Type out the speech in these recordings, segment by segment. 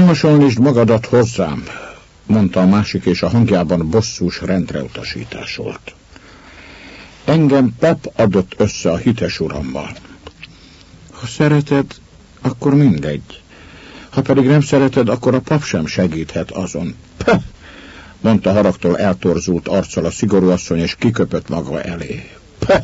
hasonlítsd magadat hozzám, mondta a másik, és a hangjában bosszús rendreutasítás volt. Engem pap adott össze a hites urammal. Ha szereted, akkor mindegy. Ha pedig nem szereted, akkor a pap sem segíthet azon. Pah! Mondta haragtól eltorzult arccal a szigorú asszony, és kiköpött maga elé. Pah!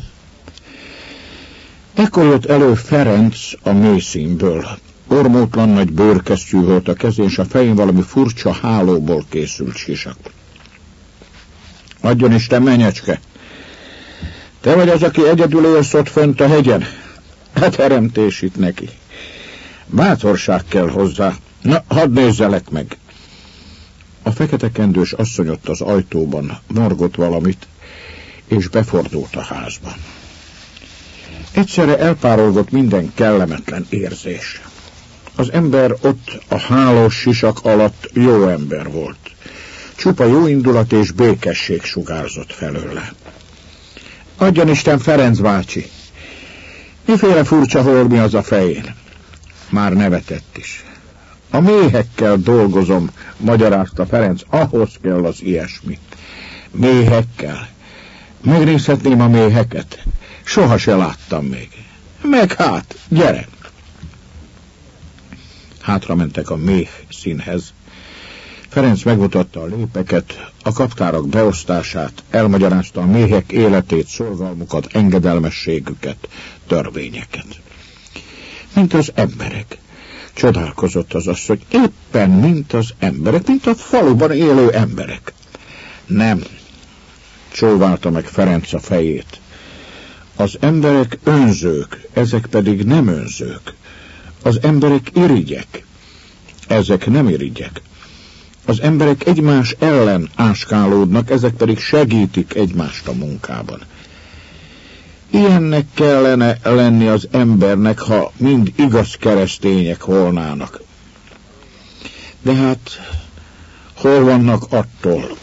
Ekkor jött elő Ferenc a mélyszínből. Ormótlan nagy bőrkesztyű volt a kezén, és a fején valami furcsa hálóból készült sisak. Adjon Isten, menyecske! Te vagy az, aki egyedül élsz ott fönt a hegyen? Hát teremtés itt neki. Bátorság kell hozzá. Na, hadd nézzelek meg. A fekete kendős asszony ott az ajtóban morgott valamit, és befordult a házba. Egyszerre elpárolgott minden kellemetlen érzés. Az ember ott a hálós sisak alatt jó ember volt. Csupa jó indulat és békesség sugárzott felőle. Adjon Isten, Ferenc bácsi! Miféle furcsa holmi az a fején? Már nevetett is. A méhekkel dolgozom, magyarázta Ferenc, ahhoz kell az ilyesmi. Méhekkel? Megnézhetném a méheket? Soha se láttam még. Meg hát, gyere! Hátra mentek a méh színhez. Ferenc megmutatta a lépeket, a kaptárak beosztását, elmagyarázta a méhek életét, szorgalmukat, engedelmességüket, törvényeket. Mint az emberek. Csodálkozott az asszony, éppen mint az emberek, mint a faluban élő emberek. Nem, csóválta meg Ferenc a fejét. Az emberek önzők, ezek pedig nem önzők. Az emberek irigyek, ezek nem irigyek. Az emberek egymás ellen áskálódnak, ezek pedig segítik egymást a munkában. Ilyennek kellene lenni az embernek, ha mind igaz keresztények volnának. De hát, hol vannak attól?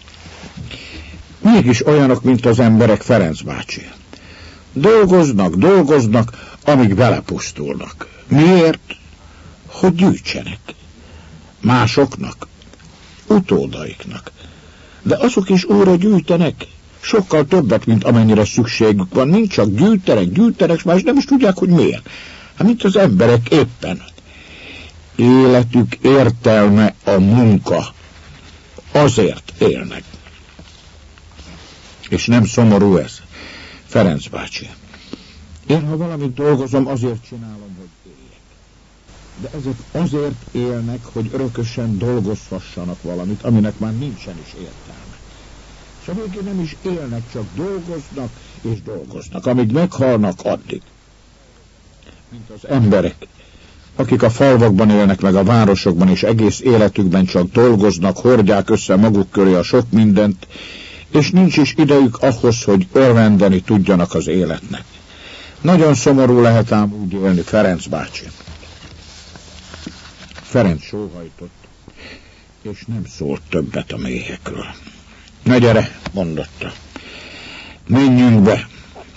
Mégis olyanok, mint az emberek, Ferenc bácsi. Dolgoznak, amíg belepusztulnak. Miért? Hogy gyűjtsenek. Másoknak, utódaiknak. De azok is újra gyűjtenek. Sokkal többet, mint amennyire szükségük van. Nincs csak gyűjtenek, és más nem is tudják, hogy miért. Hát mint az emberek éppen. Életük értelme a munka. Azért élnek. És nem szomorú ez, Ferenc bácsi. Én, ha valamit dolgozom, azért csinálom, hogy éljek. De ezek azért élnek, hogy örökösen dolgozhassanak valamit, aminek már nincsen is értelme. És a végén nem is élnek, csak dolgoznak és dolgoznak, amíg meghalnak addig. Mint az emberek, akik a falvakban élnek, meg a városokban, és egész életükben csak dolgoznak, hordják össze maguk köré a sok mindent, és nincs is idejük ahhoz, hogy örvendeni tudjanak az életnek. Nagyon szomorú lehet ám úgy élni, Ferenc bácsi. Ferenc sóhajtott, és nem szólt többet a méhekről. Na gyere, mondotta. Menjünk be.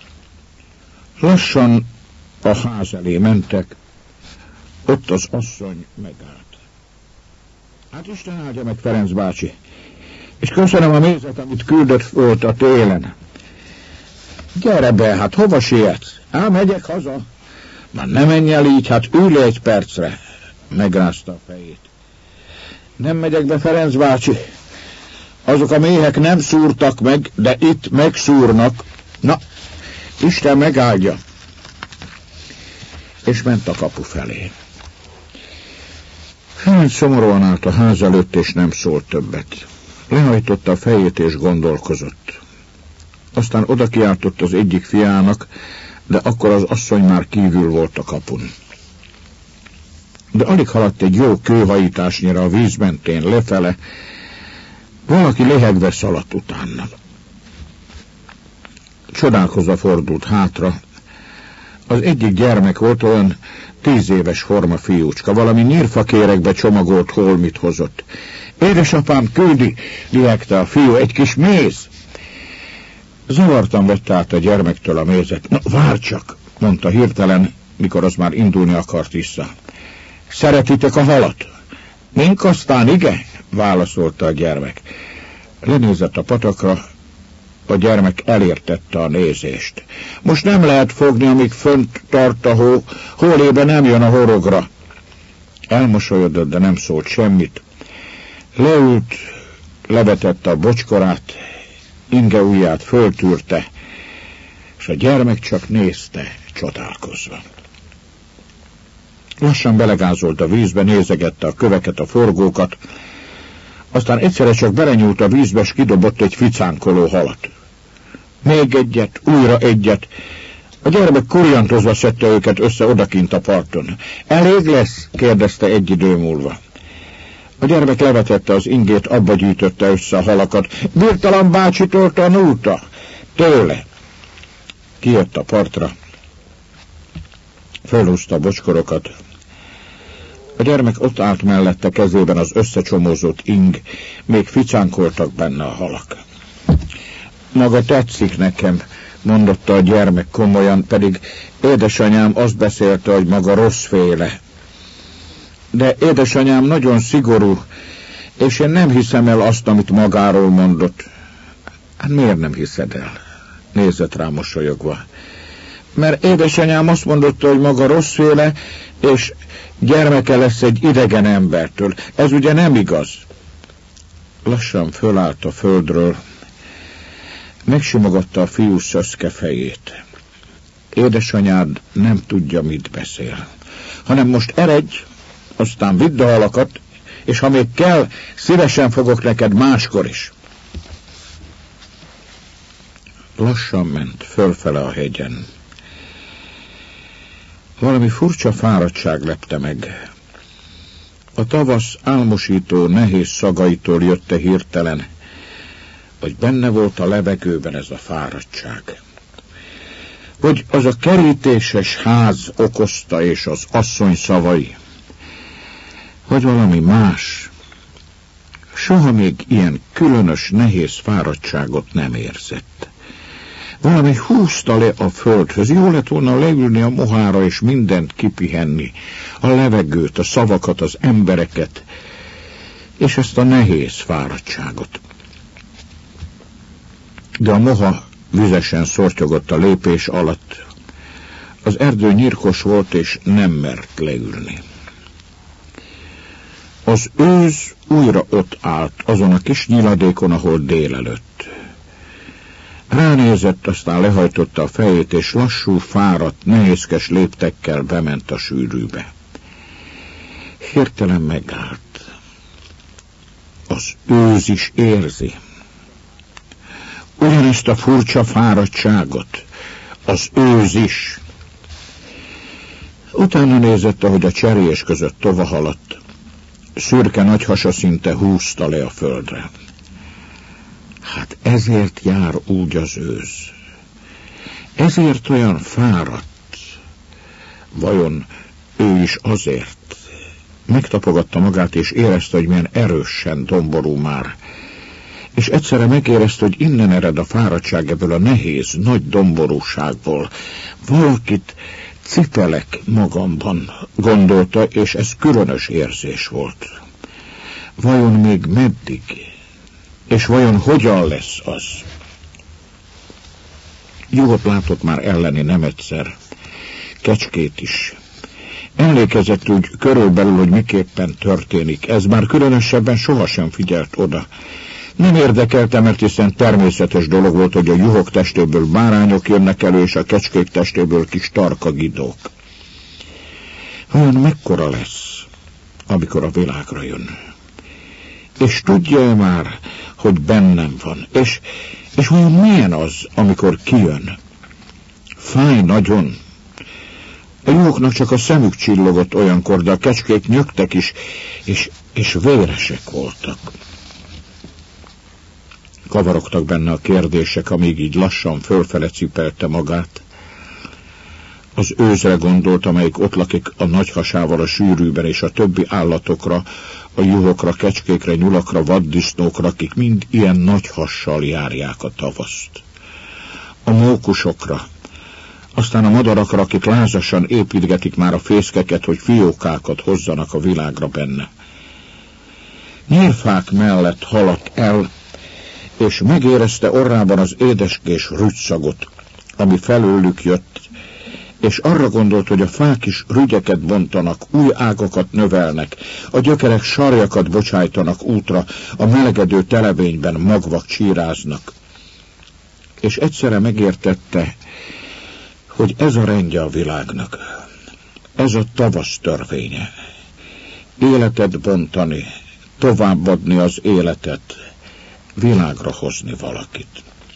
Lassan a ház elé mentek, ott az asszony megállt. Hát Isten áldja meg, Ferenc bácsi, és köszönöm a mézet, amit küldött volt a télen. Gyere be, hát hova sietsz? Megyek haza. Már ne menj el így, hát ülj le egy percre. Megrázta a fejét. Nem megyek be, Ferenc bácsi. Azok a méhek nem szúrtak meg, de itt megszúrnak. Na, Isten megáldja. És ment a kapu felé. Ferenc szomorúan állt a ház előtt, és nem szólt többet. Lehajtotta a fejét, és gondolkozott. Aztán oda kiáltott az egyik fiának, de akkor az asszony már kívül volt a kapun. De alig haladt egy jó kőhajításnyira a víz mentén lefele, valaki lehegve szaladt utána. Csodálkozva fordult hátra. Az egyik gyermek volt, olyan 10 éves forma fiúcska, valami nyírfakérekbe csomagolt holmit hozott. Édesapám küldi, lihegte a fiú, egy kis méz. Zavartan vette át a gyermektől a mézet. Na, várj csak, mondta hirtelen, mikor az már indulni akart vissza. Szeretitek a halat? Mink aztán, ige? Válaszolta a gyermek. Lenézett a patakra, a gyermek elértette a nézést. Most nem lehet fogni, amíg fönt tart a hó, hólébe nem jön a horogra. Elmosolyodott, de nem szólt semmit. Leült, levetette a bocskorát, Inge ujját föltűrte, és a gyermek csak nézte, csodálkozva. Lassan belegázolt a vízbe, nézegette a köveket, a forgókat, aztán egyszerre csak belenyúlt a vízbe, és kidobott egy ficánkoló halat. Még egyet, újra egyet. A gyermek kurjantozva szedte őket össze odakint a parton. Elég lesz? Kérdezte egy idő múlva. A gyermek levetette az ingét, abba gyűjtötte össze a halakat. Birtalan bácsitól tanulta? Tőle. Kijött a partra. Fölhúzta a bocskorokat. A gyermek ott állt mellette, kezében az összecsomózott ing, még ficánkoltak benne a halak. Maga tetszik nekem, mondotta a gyermek komolyan, pedig édesanyám azt beszélte, hogy maga rosszféle. De édesanyám nagyon szigorú, és én nem hiszem el azt, amit magáról mondott. Hát miért nem hiszed el? Nézett rá mosolyogva. Mert édesanyám azt mondotta, hogy maga rosszféle, és gyermeke lesz egy idegen embertől. Ez ugye nem igaz? Lassan fölállt a földről, megsimogatta a fiú szöszke fejét. Édesanyád nem tudja, mit beszél, hanem most eredj, aztán vidd a halakat, és ha még kell, szívesen fogok neked máskor is. Lassan ment fölfele a hegyen. Valami furcsa fáradtság lepte meg. A tavasz álmosító, nehéz szagaitól jötte hirtelen, vagy benne volt a levegőben ez a fáradtság. Vagy az a kerítéses ház okozta, és az asszony szavai, vagy valami más. Soha még ilyen különös, nehéz fáradtságot nem érzett. Valami húzta le a földhöz, jó lett volna leülni a mohára és mindent kipihenni, a levegőt, a szavakat, az embereket, és ezt a nehéz fáradtságot. De a moha vizesen szortyogott a lépés alatt. Az erdő nyírkos volt, és nem mert leülni. Az őz újra ott állt, azon a kis nyiladékon, ahol délelőtt. Ránézett, aztán lehajtotta a fejét, és lassú, fáradt, nehézkes léptekkel bement a sűrűbe. Hirtelen megállt. Az őz is érzi. Ugyanezt a furcsa fáradtságot. Az őz is. Utána nézett, ahogy a cserjés között tovahaladt. Szürke nagyhasa szinte húzta le a földre. Hát ezért jár úgy az őz. Ezért olyan fáradt. Vajon ő is azért? Megtapogatta magát, és érezte, hogy milyen erősen domború már. És egyszerre megérezte, hogy innen ered a fáradtság, ebből a nehéz, nagy domborúságból. Valakit cipelek magamban, gondolta, és ez különös érzés volt. Vajon még meddig? És vajon hogyan lesz az? Juhot látott már elleni nem egyszer, kecskét is. Emlékezett úgy körülbelül, hogy miképpen történik. Ez már különösebben sohasem figyelt oda. Nem érdekelte, mert hiszen természetes dolog volt, hogy a juhok testéből bárányok jönnek elő, és a kecskék testéből kis tarkagidók. Vajon mekkora lesz, amikor a világra jön? És tudja már, hogy bennem van? És vajon milyen az, amikor kijön? Fáj nagyon. A juhoknak csak a szemük csillogott olyankor, de a kecskék nyögtek is, és véresek voltak. Kavarogtak benne a kérdések, amíg így lassan fölfele cipelte magát. Az őzre gondolt, amelyik ott lakik a nagy hasával a sűrűben, és a többi állatokra, a juhokra, kecskékre, nyulakra, vaddisznókra, akik mind ilyen nagy hassal járják a tavaszt. A mókusokra, aztán a madarakra, akik lázasan építgetik már a fészkeket, hogy fiókákat hozzanak a világra benne. nyírfák mellett haladt el, és megérezte orrában az édeskés rügyszagot, ami felőlük jött, és arra gondolt, hogy a fák is rügyeket bontanak, új ágakat növelnek, a gyökerek sarjakat bocsájtanak útra, a melegedő televényben magvak csíráznak. És egyszerre megértette, hogy ez a rendje a világnak, ez a tavasz törvénye. Életet bontani, továbbadni az életet, világra hozni valakit.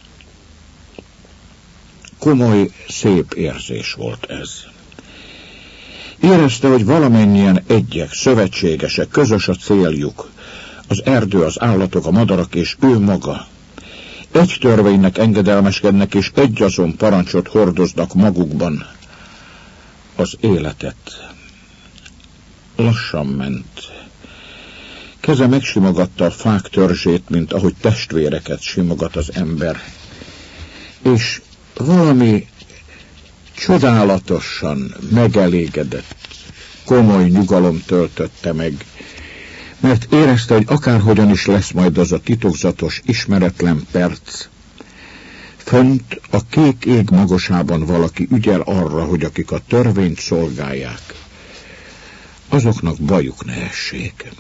Komoly, szép érzés volt ez. Érezte, hogy valamennyien egyek, szövetségesek, közös a céljuk, az erdő, az állatok, a madarak és ő maga. Egy törvénynek engedelmeskednek, és egyazon parancsot hordoznak magukban, az életet. Lassan ment. Keze megsimogatta a fák törzsét, mint ahogy testvéreket simogat az ember. És valami csodálatosan megelégedett, komoly nyugalom töltötte meg, mert érezte, hogy akárhogyan is lesz majd az a titokzatos, ismeretlen perc, fönt a kék ég magasában valaki ügyel arra, hogy akik a törvényt szolgálják, azoknak bajuk ne essék.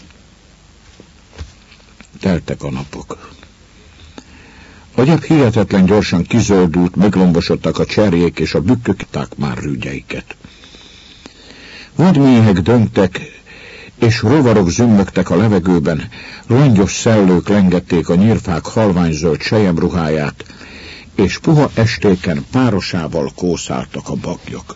Teltek a napok. A gyep hihetetlen gyorsan kizöldült, meglombosodtak a cserjék, és a bükkök itták már rügyeiket. Vadméhek döngtek, és rovarok zümmögtek a levegőben, langyos szellők lengették a nyírfák halványgzöld selyemruháját, és puha estéken párosával kószáltak a baglyok.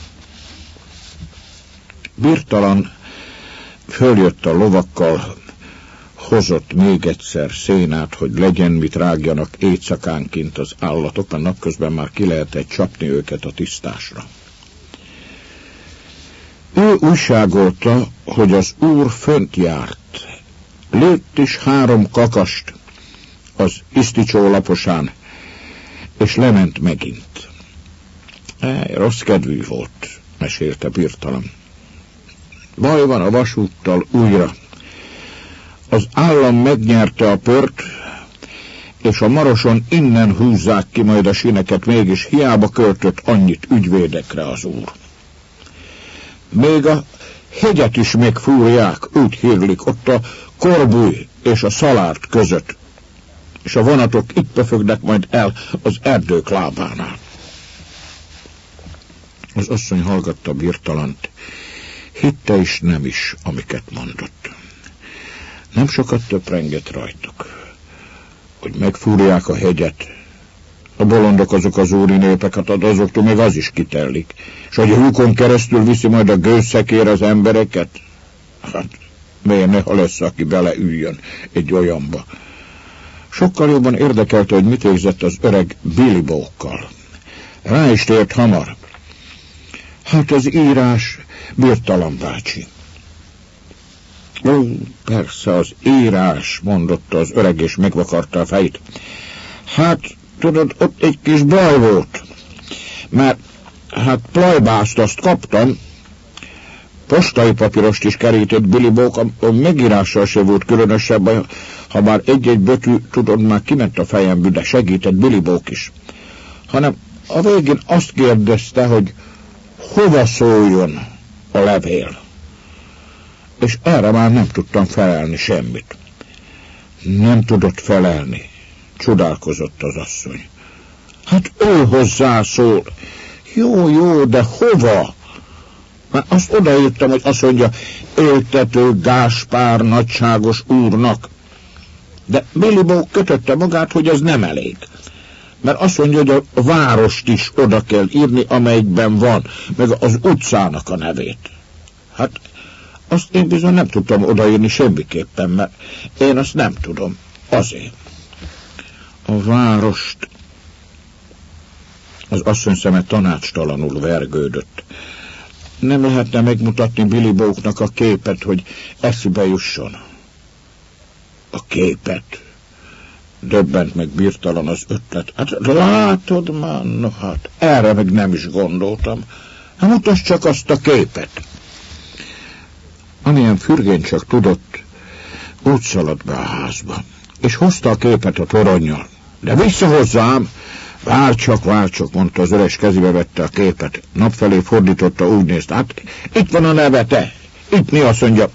Birtalan följött a lovakkal, hozott még egyszer szénát, hogy legyen mit rágjanak éjszakánként az állatok, mert napközben már ki lehetett csapni őket a tisztásra. Ő újságolta, hogy az úr fönt járt. Lőtt is 3 kakast az iszticsó laposán, és lement megint. Rossz kedvű volt, mesélte Birtalan. Baj van a vasúttal újra. Az állam megnyerte a pört, és a Maroson innen húzzák ki majd a sineket, mégis hiába költött annyit ügyvédekre az úr. Még a hegyet is megfúrják, úgy hírlik, ott a Korbúj és a Szalárt között, és a vonatok itt pöfögnek majd el az erdők lábánál. Az asszony hallgatta Birtalant, hitte is nem is, amiket mondott. Nem sokat töprengett rajtuk, hogy megfúrják a hegyet. A bolondok azok az úri népeket, azoktól még az is kitellik. És hogy a húkon keresztül viszi majd a gőzszekér az embereket? Hát, miért neha lesz, aki beleüljön egy olyanba. Sokkal jobban érdekelte, hogy mit végzett az öreg Billy Bow-kkal. Rá is tért hamar. Hát az írás, Birtalan bácsi. Ó, persze, az írás, mondotta az öreg, és megvakarta a fejét. Hát, tudod, ott egy kis baj volt, mert hát plajbászt azt kaptam, postai papírost is kerített Billy Bow, a megírással se volt különösebb, ha már egy-egy betű, tudod, már kiment a fejemből, de segített Billy Bow is. Hanem a végén azt kérdezte, hogy hova szóljon a levél. És erre már nem tudtam felelni semmit. Nem tudott felelni, csodálkozott az asszony. Hát ő hozzászól. Jó, de hova? Már azt odaírtam, hogy azt mondja, éltető Gáspár nagyságos úrnak. De Billy Bow kötötte magát, hogy ez nem elég. Mert azt mondja, hogy a várost is oda kell írni, amelyikben van, meg az utcának a nevét. Hát azt én bizony nem tudtam odaírni semmiképpen, mert én azt nem tudom. Azért. A várost. Az asszony szeme tanácstalanul vergődött. Nem lehetne megmutatni Billy Bow-nak a képet, hogy eszébe jusson. A képet? Döbbent meg Birtalan az ötlet. Hát látod már, no hát, erre meg nem is gondoltam. Hát mutasd csak azt a képet. Amilyen Fürgén csak tudott, Úgy szaladt be a házba, és hozta a képet a toronnyal. De visszahozzám! Várj csak, mondta, az öres kezébe vette a képet. Napfelé fordította, úgy nézte. Hát itt van a neve, te! Itt mi azt mondja?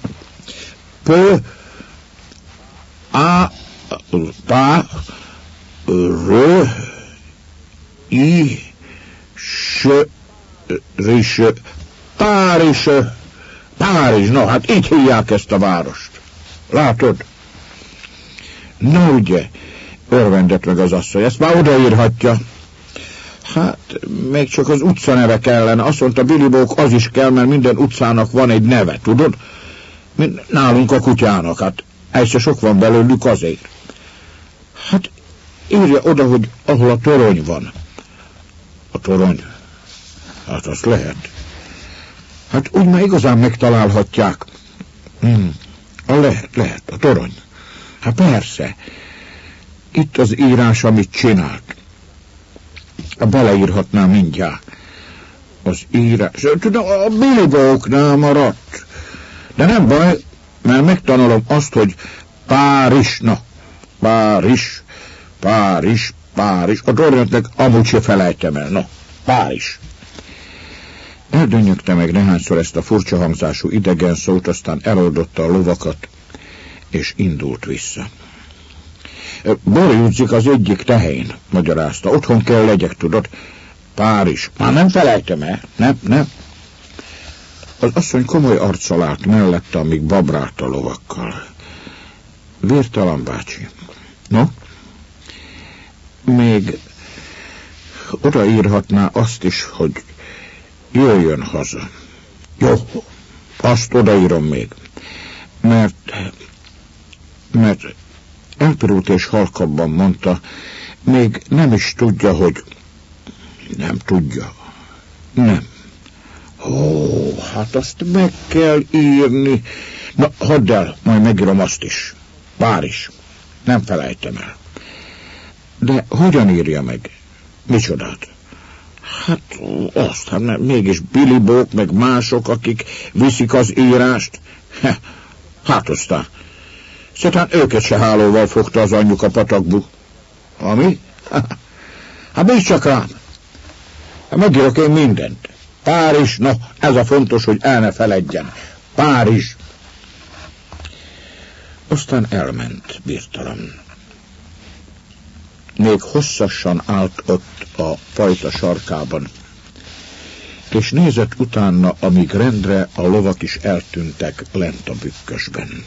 Párizs, no, hát így hívják ezt a várost. Látod? Na ugye, örvendett meg az asszony, ezt már odaírhatja. Hát, még csak az utcaneve kellene. Azt mondta Billy Boke, az is kell, mert minden utcának van egy neve, tudod? Nálunk a kutyának, hát egyszer sok van belőlük azért. Hát, írja oda, hogy ahol a torony van. A torony? Hát azt lehet. Hát úgy már igazán megtalálhatják. Lehet, a torony. Hát persze. Itt az írás, amit csinált. Beleírhatná mindjárt. Az írás... Tudom, a Billy Boke-nál maradt. De nem baj, mert megtanulom azt, hogy Párizs. Na, Párizs. A tornyot amúgy se felejtem el. No, Párizs. Eldönnyögte meg nehányszor ezt a furcsa hangzású idegen szót, aztán eloldotta a lovakat, és indult vissza. Borjúdzik az egyik tehén, magyarázta. Otthon kell legyek, tudod. Párizs. Már nem felejtem el. Nem. Az asszony komoly arccal állt mellette, amíg babrált a lovakkal. Virtalan bácsi. No? Még odaírhatná azt is, hogy jöjjön haza. Jó, azt odaírom még. Mert elpirult és halkabban mondta, még nem is tudja, hogy... Nem tudja. Nem. Ó, hát azt meg kell írni. Na, hadd el, majd megírom azt is. Párizs. Nem felejtem el. De hogyan írja meg? Micsodát? Hát azt, hát mégis Billy Boke, meg mások, akik viszik az írást. Hát aztán. Szóval őket se hálóval fogta az anyjuk a patakbu. Ami? Hát bízz csak rám. Megírok én mindent. Párizs, no, ez a fontos, hogy el ne feledjen. Párizs. Aztán elment birtalan. Még hosszasan állt ott a pajta sarkában, és nézett utána, amíg rendre a lovak is eltűntek lent a bükkösben.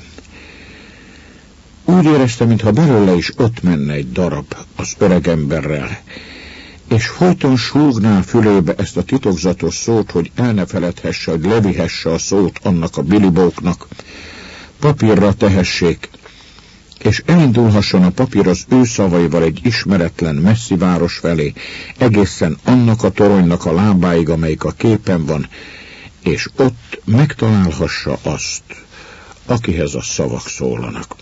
Úgy érezte, mintha belőle is ott menne egy darab az öregemberrel, és folyton súgná fülébe ezt a titokzatos szót, hogy el ne feledhesse, hogy levihesse a szót annak a Billy Boke-nak, papírra tehessék, és elindulhasson a papír az ő szavaival egy ismeretlen messzi város felé, egészen annak a toronynak a lábáig, amelyik a képen van, és ott megtalálhassa azt, akihez a szavak szólanak.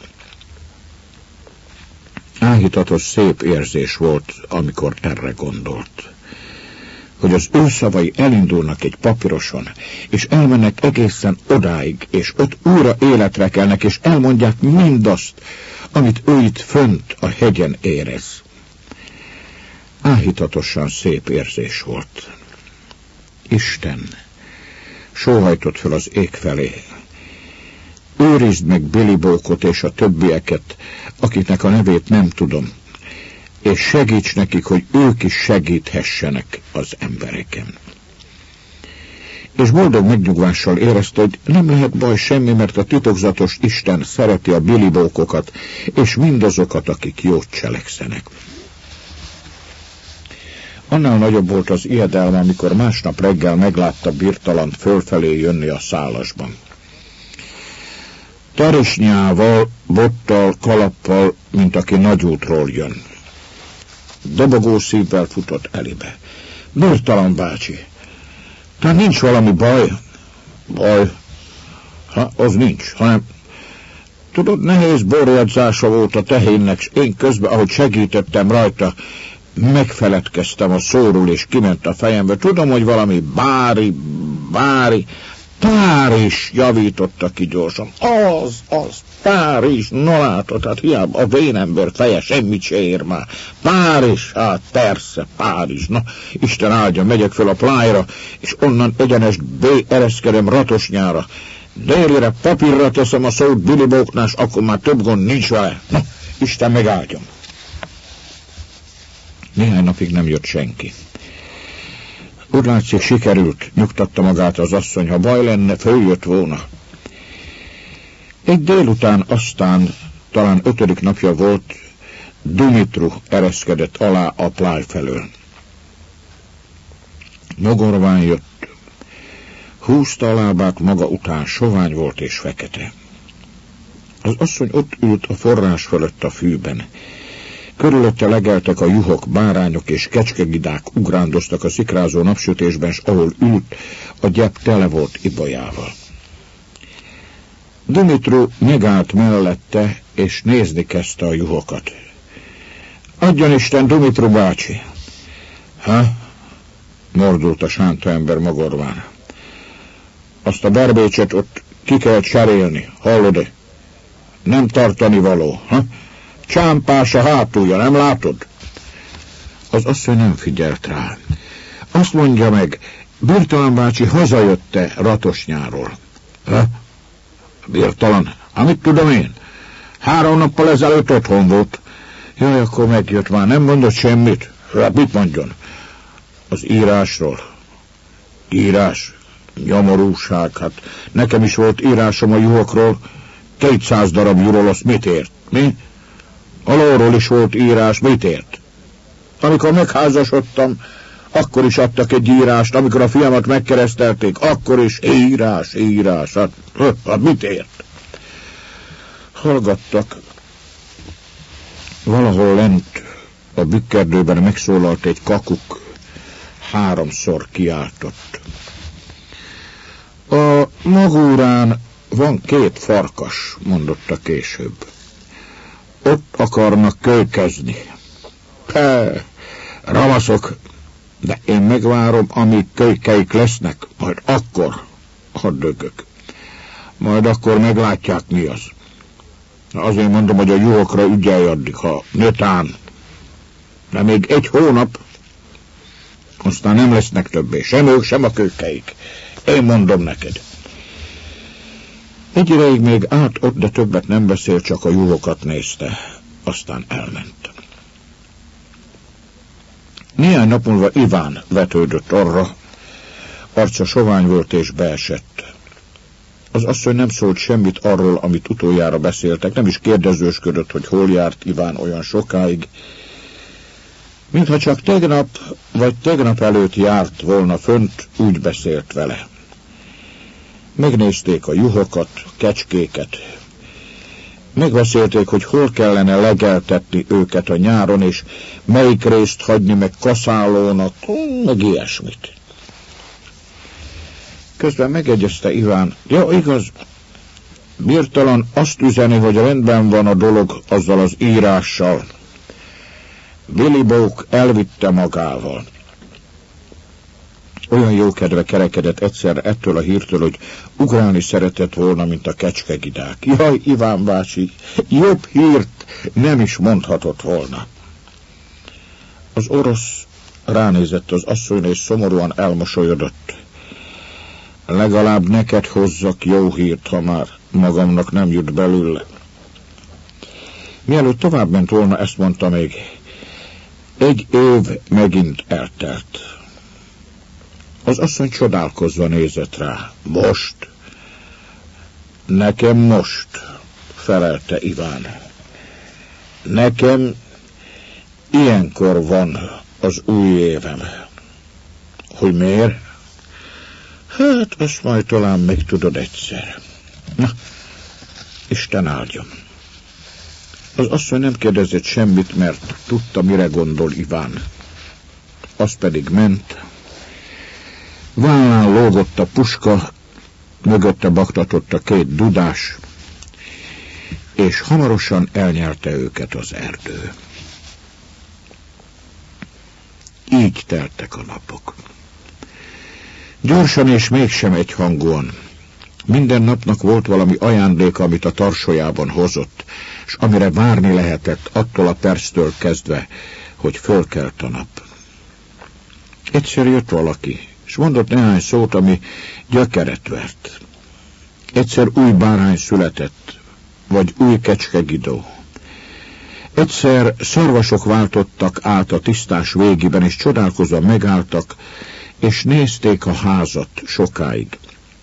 Áhítatos szép érzés volt, amikor erre gondolt, hogy az ő szavai elindulnak egy papíroson, és elmennek egészen odáig, és ott újra életre kelnek, és elmondják mindazt, amit ő itt fönt a hegyen érez. Áhítatosan szép érzés volt. Isten sóhajtott fel az ég felé. Őrizd meg Billy Boke-ot és a többieket, akiknek a nevét nem tudom, és segíts nekik, hogy ők is segíthessenek az embereken. És boldog megnyugvással érezte, hogy nem lehet baj semmi, mert a titokzatos Isten szereti a Billy Boke-okat, és mindazokat, akik jót cselekszenek. Annál nagyobb volt az ijedelme, amikor másnap reggel meglátta birtalant fölfelé jönni a szálasban. Tarisnyával, bottal, kalappal, mint aki nagyútról jön. Dobogó szívvel futott elébe. Birtalan bácsi, tehát nincs valami baj? Baj? Az nincs, hanem... Tudod, nehéz borjadzsása volt a tehénnek, és én közben, ahogy segítettem rajta, megfeledkeztem a szóról, és kiment a fejembe. Tudom, hogy valami bári, Párizs, javította ki gyorsan. Az, Párizs, no látod, hát hiába a vénember feje semmit se ér már. Párizs, hát persze, Párizs. Na, Isten áldja, megyek föl a plájra, és onnan egyenes ereszkedem Ratosnyára. Délire papírra teszem a szót Billy Booknál, és akkor már több gond nincs vele. Na, Isten megáldjon. Néhány napig nem jött senki. Úgy látszik, sikerült, nyugtatta magát az asszony, ha baj lenne, följött volna. Egy délután aztán, talán 5. napja volt, Dumitru ereszkedett alá a pláj felől. Mogorván jött, húzta a lábát maga után, sovány volt és fekete. Az asszony ott ült a forrás fölött a fűben. Körülötte legeltek a juhok, bárányok és kecskegidák ugrándoztak a szikrázó napsütésben, s ahol ült, a gyep tele volt ibolyával. Dumitru megállt mellette, és nézni kezdte a juhokat. Adjon Isten, Dumitru bácsi! Ha? Mordult a sánta ember mogorván. Azt a berbécset ott ki kell cserélni, hallod-e? Nem tartani való, ha? Csámpás a hátulja, nem látod? Az asszony nem figyelt rá. Azt mondja meg, Birtalan bácsi hazajött-e Ratosnyáról? Ha? Birtalan? Amit tudom én? 3 nappal ezelőtt otthon volt. Jaj, akkor megjött már, nem mondott semmit? Hát mit mondjon? Az írásról. Írás? Nyomorúság, hát nekem is volt írásom a juhokról. 200 darab juhról, azt mit ért? Mi? A lóról is volt írás, mit ért? Amikor megházasodtam, akkor is adtak egy írást, amikor a fiamat megkeresztelték, akkor is írás, hát mit ért? Hallgattak. Valahol lent a bükkerdőben megszólalt egy kakuk, 3-szor kiáltott. A magúrán van 2 farkas, mondotta később. Ott akarnak kölykezni. Ramaszok, de én megvárom, amíg kölykeik lesznek, majd akkor haddögök. Majd akkor meglátják, mi az. Azért mondom, hogy a juhokra ügyelj addig, ha netán. De még 1 hónap, aztán nem lesznek többé, sem ők, sem a kölykeik. Én mondom neked. Egy ideig még állt ott, de többet nem beszélt, csak a juhokat nézte. Aztán elment. Néhány nap múlva Iván vetődött arra, arca sovány volt és beesett. Az asszony nem szólt semmit arról, amit utoljára beszéltek, nem is kérdezősködött, hogy hol járt Iván olyan sokáig. Mintha csak tegnap vagy tegnap előtt járt volna fönt, úgy beszélt vele. Megnézték a juhokat, kecskéket. Megbeszélték, hogy hol kellene legeltetni őket a nyáron, és melyik részt hagyni meg kaszálónak, meg ilyesmit. Közben megegyezte Iván, ja igaz, Birtalan azt üzeni, hogy rendben van a dolog azzal az írással. Billy Book elvitte magával. Olyan jókedve kerekedett egyszer ettől a hírtől, hogy ugrálni szeretett volna, mint a kecskegidák. Jaj, Iván bácsi, jobb hírt nem is mondhatott volna. Az orosz ránézett az asszonyra, és szomorúan elmosolyodott. Legalább neked hozzak jó hírt, ha már magamnak nem jut belőle. Mielőtt tovább ment volna, ezt mondta még. 1 év megint eltelt. Az asszony csodálkozva nézett rá. Most? Nekem most, felelte Iván. Nekem ilyenkor van az új évem. Hogy miért? Hát, azt majd talán megtudod egyszer. Na, Isten áldjon. Az asszony nem kérdezett semmit, mert tudta, mire gondol Iván. Az pedig ment. Vállán lógott a puska, mögötte baktatott a 2 dudás, és hamarosan elnyelte őket az erdő. Így teltek a napok. Gyorsan és mégsem egyhangúan. Minden napnak volt valami ajándéka, amit a tarsójában hozott, és amire várni lehetett attól a perctől kezdve, hogy fölkelt a nap. Egyszer jött valaki, és mondott néhány szót, ami gyökeret vert. Egyszer új bárány született, vagy új kecskegidó. Egyszer szarvasok váltottak át a tisztás végében, és csodálkozva megálltak, és nézték a házat sokáig.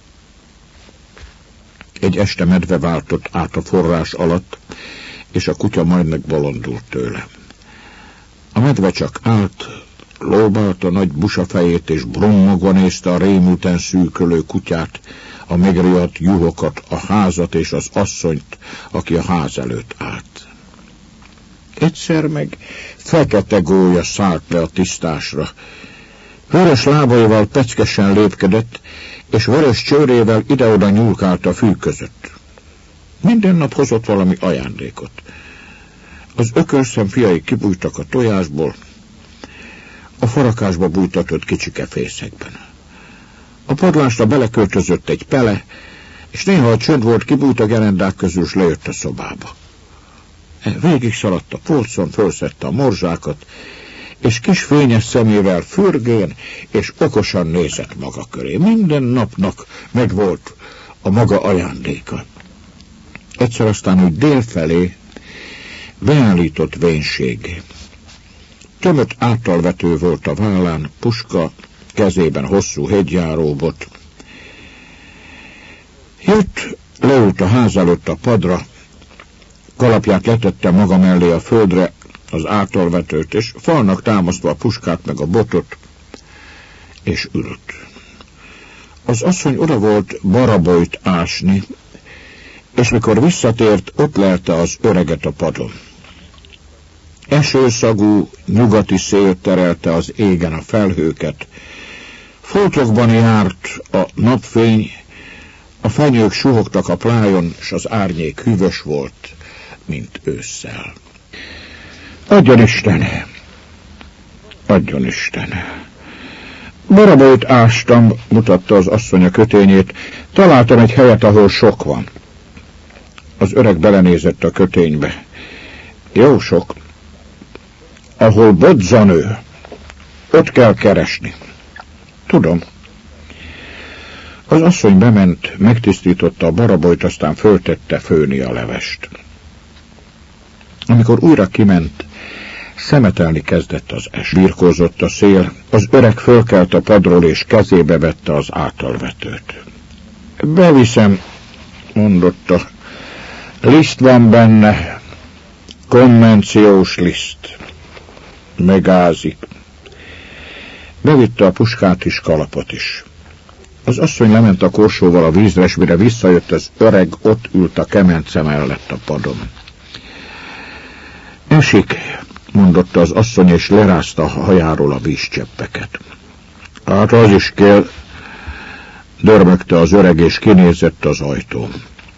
Egy este medve váltott át a forrás alatt, és a kutya majd megbolondult tőle. A medve csak állt, lóbálta nagy busafejét, és brummogva nézte a rémülten szűkölő kutyát, a megriadt juhokat, a házat és az asszonyt, aki a ház előtt állt. Egyszer meg fekete gólya szállt le a tisztásra. Vörös lábaival peckesen lépkedett, és vörös csőrével ide-oda nyúlkált a fű között. Minden nap hozott valami ajándékot. Az ökörszem fiai kibújtak a tojásból, a farakásba bújtatott kicsike fészekben. A padlásra beleköltözött egy pele, és néha a csönd volt, kibújt a gerendák közül, s lejött a szobába. Végig szaladt a polcon, fölszedte a morzsákat, és kis fényes szemével fürgén és okosan nézett maga köré. Minden napnak megvolt a maga ajándéka. Egyszer aztán úgy délfelé beállított vénség. Tömött általvető volt a vállán, puska, kezében hosszú hegyjáróbot. Jött, leült a ház előtt a padra, kalapját letette maga mellé a földre, az általvetőt, és falnak támasztva a puskát meg a botot, és ült. Az asszony oda volt barabolyt ásni, és mikor visszatért, ott lelte az öreget a padon. Esőszagú, nyugati szél terelte az égen a felhőket, foltokban járt a napfény, a fenyők suhogtak a plájon, s az árnyék hűvös volt, mint ősszel. Adjon Isten! Adjon Isten! Barabolyt ástam, mutatta az asszony a kötényét. Találtam egy helyet, ahol sok van. Az öreg belenézett a köténybe. Jó sok. Ahol bodza nő, ott kell keresni. Tudom. Az asszony bement, megtisztította a barabolyt, aztán föltette főni a levest. Amikor újra kiment, szemetelni kezdett az eső. Birkózott a szél, az öreg fölkelt a padról, és kezébe vette az általvetőt. Beviszem, mondotta. Liszt van benne, konvenciós liszt. Megázik. Bevitte a puskát is, kalapot is. Az asszony lement a korsóval a vízre, és mire visszajött, az öreg ott ült a kemence mellett a padon. Esik, mondotta az asszony, és lerázta a hajáról a vízcseppeket. Hát az is kell, dörmögte az öreg, és kinézett az ajtón.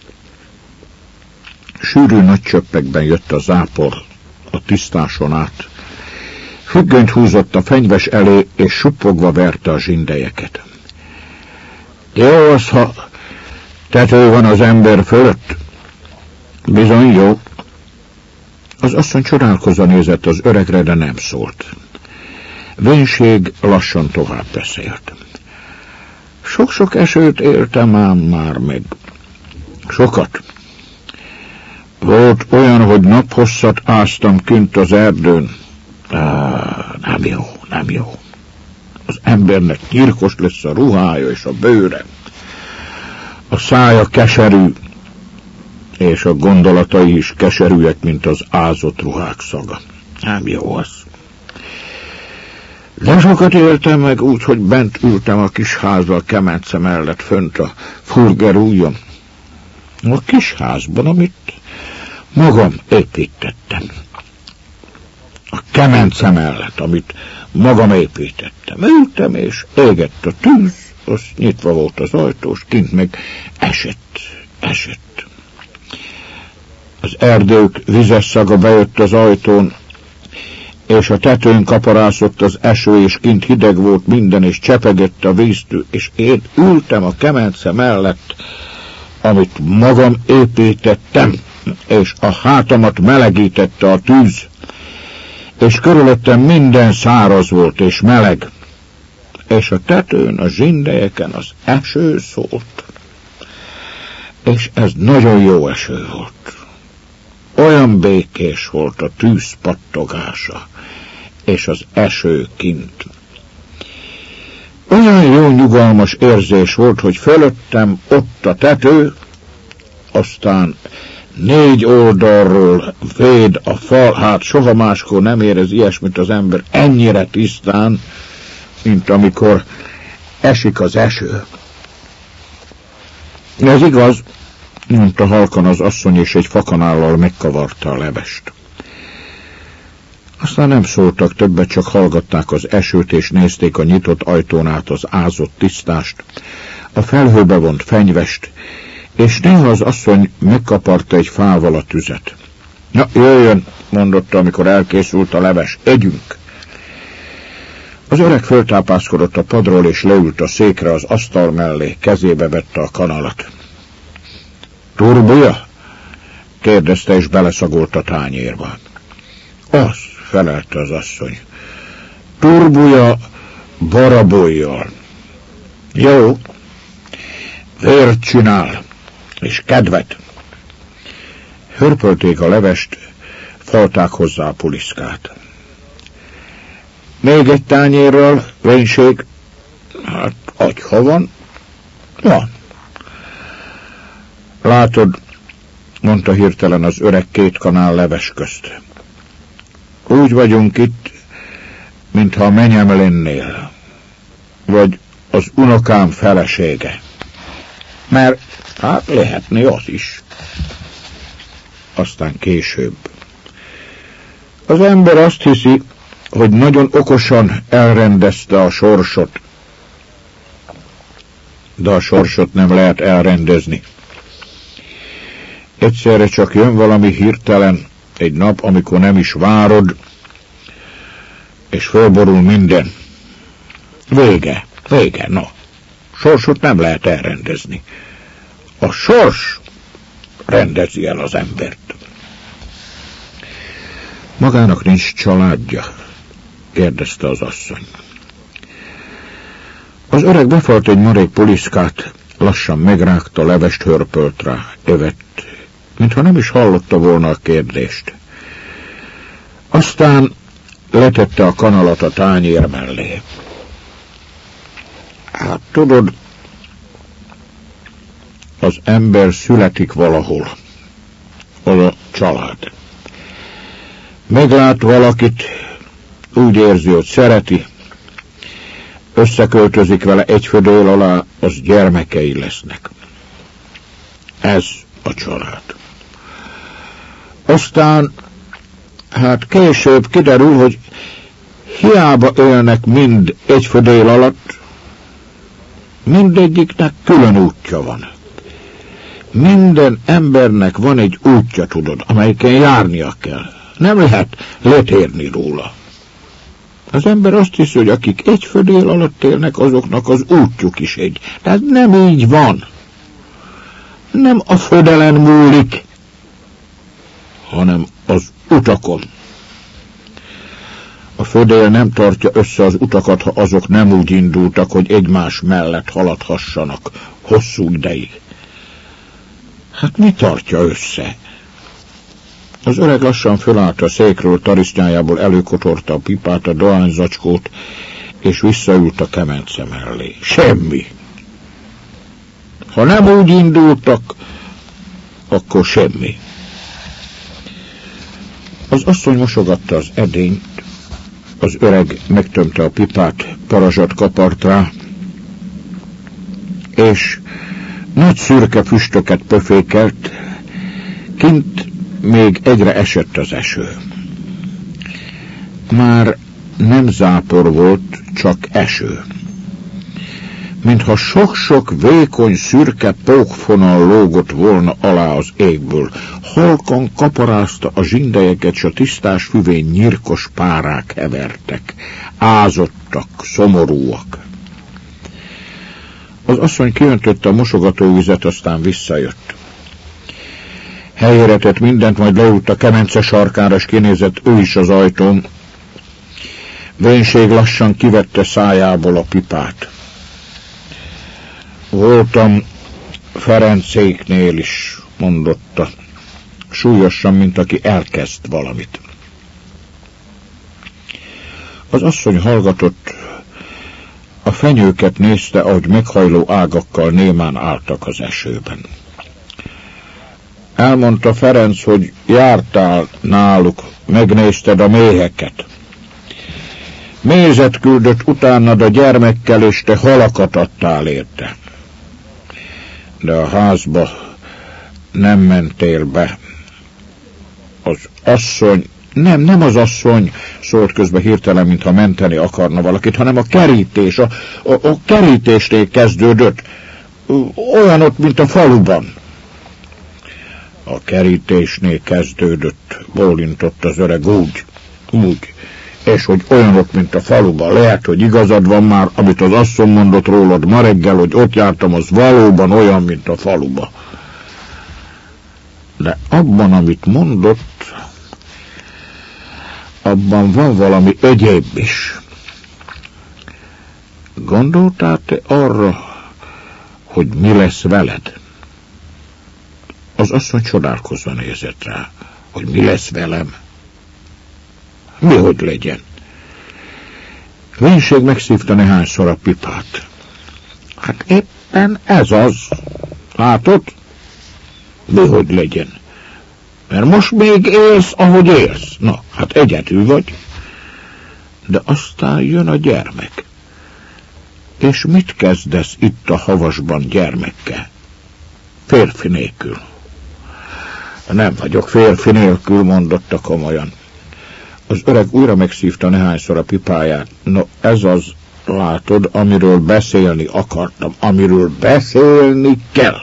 Sűrű nagy csöppekben jött a zápor a tisztáson át. Függönyt húzott a fenyves elé, és suppogva verte a zsindelyeket. Jó az, ha tető van az ember fölött? Bizony jó. Az asszony csodálkozva nézett az öregre, de nem szólt. Vénség lassan tovább beszélt. Sok-sok esőt éltem ám már meg. Sokat. Volt olyan, hogy naphosszat áztam kint az erdőn. Nem jó, nem jó. Az embernek nyírkos lesz a ruhája és a bőre. A szája keserű, és a gondolatai is keserűek, mint az ázott ruhák szaga. Nem jó az. De sokat éltem meg úgy, hogy bent ültem a kis házzal kemence mellett fönt a furger ujjon. A kis házban, amit magam építettem. A kemence mellett, amit magam építettem. Ültem, és égett a tűz, az nyitva volt az ajtó, és kint meg esett. Az erdők vizes szaga bejött az ajtón, és a tetőn kaparászott az eső, és kint hideg volt minden, és csepegett a víztű, és én ültem a kemence mellett, amit magam építettem, és a hátamat melegítette a tűz, és körülöttem minden száraz volt és meleg, és a tetőn, a zsindelyeken az eső szólt, és ez nagyon jó eső volt. Olyan békés volt a tűz pattogása, és az eső kint. Olyan jó nyugalmas érzés volt, hogy fölöttem ott a tető, aztán 4 oldalról véd a fal, hát soha máskor nem érez ilyesmit az ember ennyire tisztán, mint amikor esik az eső. Ez igaz, mondta halkan az asszony, és egy fakanállal megkavarta a levest. Aztán nem szóltak többet, csak hallgatták az esőt, és nézték a nyitott ajtón át az ázott tisztást, a felhőbe vont fenyvest, és néha az asszony megkaparta egy fával a tüzet. Na, jöjjön, mondotta, amikor elkészült a leves, együnk. Az öreg föltápászkodott a padról, és leült a székre az asztal mellé, kezébe vette a kanalat. Turbuja? kérdezte, és beleszagolt a tányérba. Az, felelte az asszony. Turbuja barabolyjal. Jó, vért csinál, és kedvet. Hörpölték a levest, falták hozzá a puliszkát. Még egy tányérral, vénység. Hát, agyha van. Van. Látod, mondta hirtelen az öreg 2 kanál leves közt. Úgy vagyunk itt, mintha a menyem lennél, vagy az unokám felesége. Mert hát lehetné az is. Aztán később. Az ember azt hiszi, hogy nagyon okosan elrendezte a sorsot, de a sorsot nem lehet elrendezni. Egyszerre csak jön valami hirtelen, egy nap, amikor nem is várod, és fölborul minden. Vége, no. Sorsot nem lehet elrendezni. A sors rendezi el az embert. Magának nincs családja? kérdezte az asszony. Az öreg befalt egy marék puliszkát, lassan megrágta, levest hörpölt rá, evett, mintha nem is hallotta volna a kérdést. Aztán letette a kanalat a tányér mellé. Hát tudod, az ember születik valahol, az a család. Meglát valakit, úgy érzi, hogy szereti, összeköltözik vele egy födél alá, az gyermekei lesznek. Ez a család. Aztán, hát később kiderül, hogy hiába élnek mind egy födél alatt, mindegyiknek külön útja van. Minden embernek van egy útja, tudod, amelyiken járnia kell. Nem lehet letérni róla. Az ember azt hiszi, hogy akik egy födél alatt élnek, azoknak az útjuk is egy. De ez nem így van. Nem a födelen múlik, hanem az utakon. A födél nem tartja össze az utakat, ha azok nem úgy indultak, hogy egymás mellett haladhassanak hosszú ideig. Hát mi tartja össze? Az öreg lassan fölállt a székről, tarisznyájából előkotorta a pipát, a dohányzacskót, és visszaült a kemence mellé. Semmi. Ha nem úgy indultak, akkor semmi. Az asszony mosogatta az edényt, az öreg megtömte a pipát, parazsat kapart rá, és nagy szürke füstöket pöfékelt, kint még egyre esett az eső. Már nem zápor volt, csak eső. Mintha sok-sok vékony szürke pókfonal lógott volna alá az égből. Halkan kaparázta a zsindelyeket, s a tisztás füvén nyírkos párák hevertek. Ázottak, szomorúak. Az asszony kiöntötte a mosogatóvizet, aztán visszajött. Helyére tett mindent, majd leült a kemence sarkára, és kinézett ő is az ajtón. Vénség lassan kivette szájából a pipát. Voltam Ferencéknél is, mondotta, súlyosan, mint aki elkezd valamit. Az asszony hallgatott, a fenyőket nézte, ahogy meghajló ágakkal némán álltak az esőben. Elmondta Ferenc, hogy jártál náluk, megnézted a méheket. Mézet küldött utánad a gyermekkel, és te halakat adtál érte. De a házba nem mentél be. Az asszony, nem az asszony, szólt közbe hirtelen, mintha menteni akarna valakit, hanem a kerítés, a kerítésnél kezdődött. Olyan ott, mint a faluban. A kerítésnél kezdődött, bólintott az öreg, úgy. És hogy olyan ott, mint a faluban. Lehet, hogy igazad van már, amit az asszony mondott rólad ma reggel, hogy ott jártam, az valóban olyan, mint a faluban. De abban, amit mondott, abban van valami egyéb is. Gondoltál te arra, hogy mi lesz veled? Az asszony csodálkozva nézett rá, hogy mi lesz velem. Mi hogy legyen? Vénség megszívta néhányszor a pipát. Hát éppen ez az. Látod? Mi hogy legyen? Mert most még élsz, ahogy élsz. Na, hát egyedül vagy. De aztán jön a gyermek. És mit kezdesz itt a havasban gyermekkel? Férfi nélkül. Nem vagyok férfi nélkül, mondotta komolyan. Az öreg újra megszívta néhányszor a pipáját. No, ez az, látod, amiről beszélni akartam, amiről beszélni kell.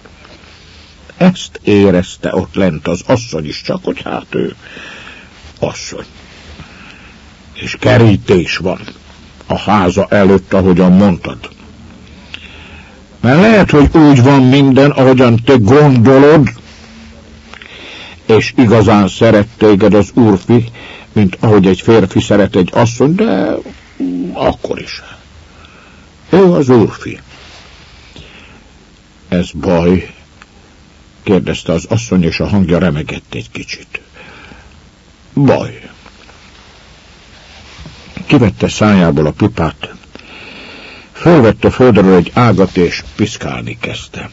Ezt érezte ott lent az asszony is, csak hogy hát ő asszony. És kerítés van a háza előtt, ahogyan mondtad. Mert lehet, hogy úgy van minden, ahogyan te gondolod, és igazán szeret téged az úrfi, mint ahogy egy férfi szeret egy asszony, de akkor is. Ő az úrfi. Ez baj? Kérdezte az asszony, és a hangja remegett egy kicsit. Baj. Kivette szájából a pipát, fölvette földről egy ágat, és piszkálni kezdte.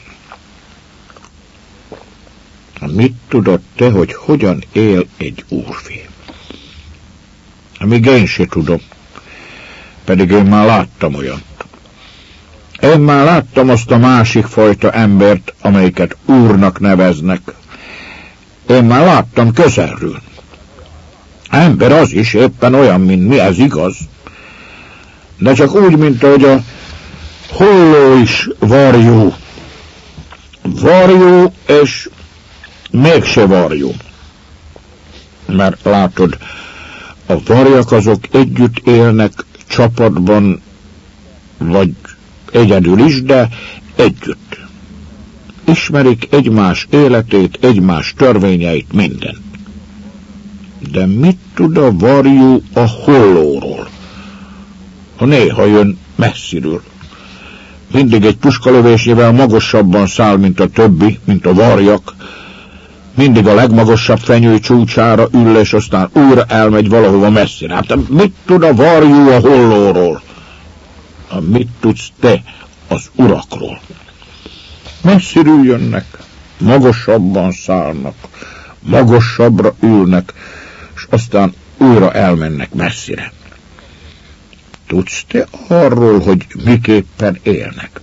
Mit tudod te, hogy hogyan él egy úrfi? Amíg én se tudom. Pedig én már láttam olyat. Én már láttam azt a másik fajta embert, amelyiket úrnak neveznek. Én már láttam közelről. Ember az is éppen olyan, mint mi, ez igaz. De csak úgy, mint ahogy a holló is varjú. Varjú, és mégse varjú. Mert látod, a varjak azok együtt élnek csapatban, vagy egyedül is, de együtt. Ismerik egymás életét, egymás törvényeit, mindent. De mit tud a varjú a hollóról? Ha néha jön messziről. Mindig egy puskalövésnyével magasabban száll, mint a többi, mint a varjak. Mindig a legmagasabb fenyő csúcsára ül, és aztán újra elmegy valahova messzire. Hát mit tud a varjú a hollóról? Mit tudsz te az urakról? Messziről jönnek, magasabban szállnak, magasabbra ülnek, és aztán újra elmennek messzire. Tudsz te arról, hogy miképpen élnek?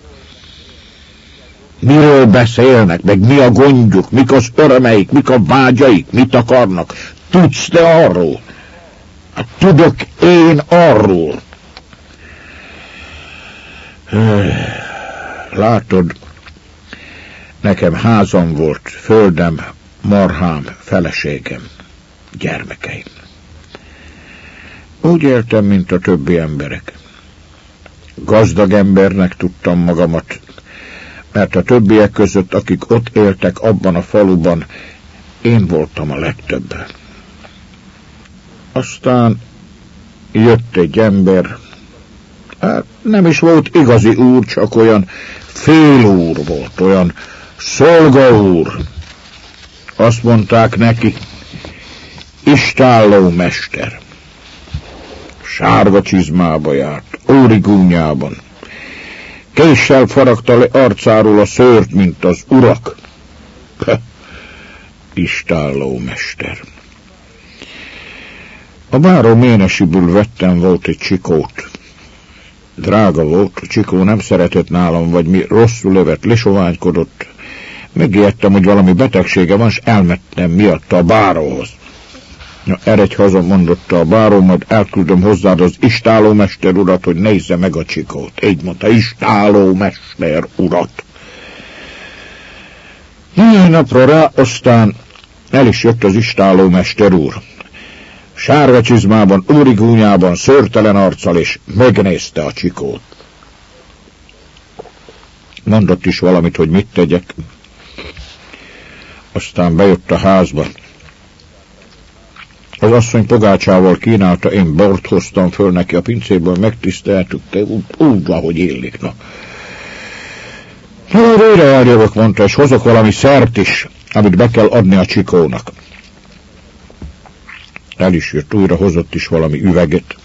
Miről beszélnek, meg mi a gondjuk, mik az örömeik, mik a vágyaik, mit akarnak? Tudsz te arról? Hát tudok én arról. Látod, nekem házam volt, földem, marhám, feleségem, gyermekeim. Úgy éltem, mint a többi emberek. Gazdag embernek tudtam magamat, mert a többiek között, akik ott éltek abban a faluban, én voltam a legtöbb. Aztán jött egy ember, hát nem is volt igazi úr, csak olyan félúr volt, olyan szolgaúr. Azt mondták neki, istálló mester. Sárga csizmába járt, úri gúnyában. Késsel faragta le arcáról a szőrt, mint az urak. Istálló mester. A báró ménesiből vettem volt egy csikót. Drága volt, a csikó nem szeretett nálam, vagy mi rosszul evett, lesoványkodott. Megijedtem, hogy valami betegsége van, s elmettem miatta a báróhoz. Na, eredj haza, mondotta a báró, majd elküldöm hozzád az istállómester urat, hogy nézze meg a csikót. Így mondta, istállómester urat. Néhány napra rá, aztán el is jött az istállómester úr. Sárga csizmában, úri gúnyában, szőrtelen arccal, és megnézte a csikót. Mondott is valamit, hogy mit tegyek. Aztán bejött a házba. Az asszony pogácsával kínálta, én bort hoztam föl neki a pincéből, megtiszteltük, úgy, ahogy illik. Na, újra eljövök, mondta, és hozok valami szert is, amit be kell adni a csikónak. El is jött, újra hozott is valami üveget.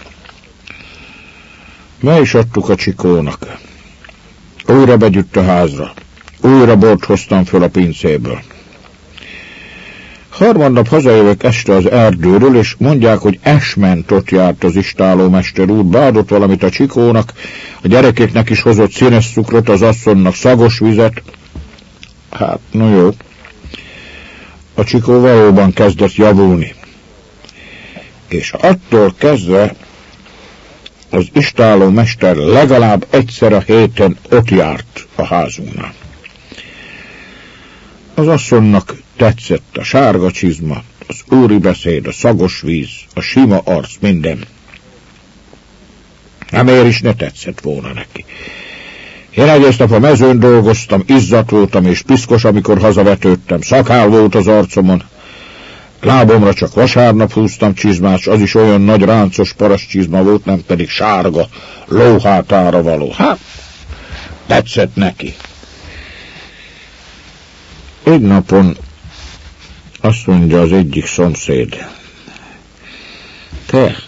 Be is adtuk a csikónak. Újra begyütt a házra. Újra bort hoztam föl a pincéből. Harmadnap hazajövök este az erdőről, és mondják, hogy esmentot járt az istállómester úr, beadott valamit a csikónak, a gyerekeknek is hozott színes cukrot, az asszonynak szagos vizet. Hát, no jó. A csikó valóban kezdett javulni. És attól kezdve az istállómester legalább egyszer a héten ott járt a házunknál. Az asszonynak tetszett a sárga csizma, az úri beszéd, a szagos víz, a sima arc, minden. Nem ér is ne tetszett volna neki. Én egész nap a mezőn dolgoztam, izzadt voltam és piszkos, amikor hazavetődtem, szakál volt az arcomon. Lábomra csak vasárnap húztam csizmát, az is olyan nagy ráncos parasztcsizma volt, nem pedig sárga, lóhátára való. Hát, tetszett neki. Egy napon azt mondja az egyik szomszéd, te,